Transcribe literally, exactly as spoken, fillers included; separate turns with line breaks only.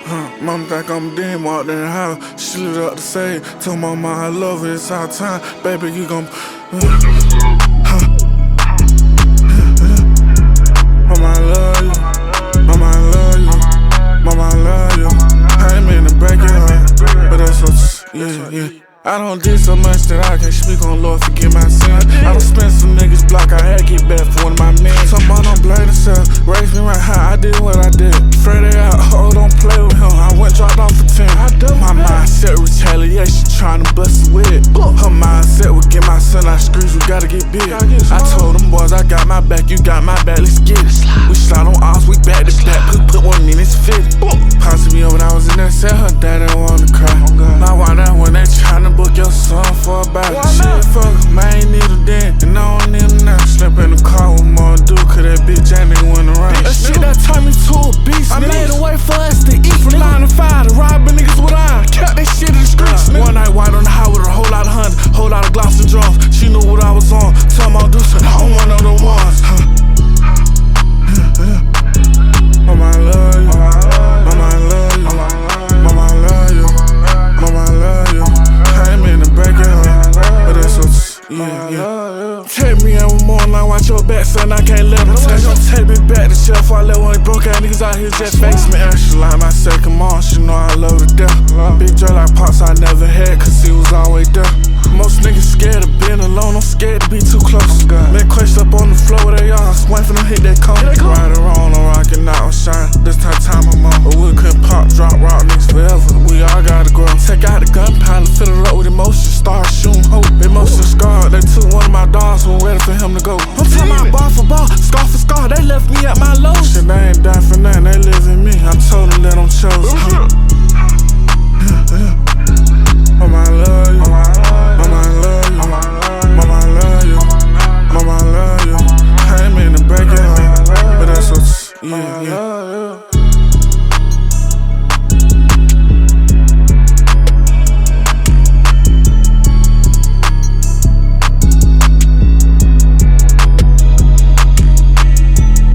Huh, mama think I'm a demon, walked in the house. She lit up to say, told mama I love her, it's our time. Baby, you gon' uh, huh. Mama, I love you. Mama, I love you. Mama, I love you. I ain't mean to break your heart, but that's what, yeah, yeah. I don't do so much that I can't speak on, Lord, forgive my sins. I done spent some niggas block, I had to get back for one of my men. Somebody don't blame themselves, raised me right how I did what I did. Friday out, oh, don't play with him, I went dropped off for ten. My mindset retaliation, trying to bust a wig. Her mindset would get my son out streets, we gotta get big. I told them boys, I got my back, you got my back, let's get it. We slide on ours, we back to back, put, put one in, it's fitted. Pops me up when I was in there, said her daddy wanna cry. Now why that when they tryna book your son for a battle? Shit, fuck him, I ain't need him then, and I don't need him now. Slip in the car with more dude, cause that bitch ain't nigga went around. That shit that turned me to a beast, I made a way for us to eat. From nine to five to robbing niggas with iron, kept that shit in the streets. One night white on the high with a whole lot of hundred, whole lot of gloss and draws. She knew what I was on, tell me I'll do something, I'm one of the ones. Huh. Mama, I love you. Mama, I love you. Mama, I love you. Mama, I love you. I ain't mean to break your heart, but that's what, yeah, yeah. Take me every morning, like watch your back, son, I can't let him touch. Don't take me back to shelf before I let one of these broke ass niggas out here just face me. Extra line, my second mom, she know I love her to death. Big Dre like Pops I never had, cause he was always there. Most niggas scared of being alone, I'm scared to be too close. Man, crushed up on the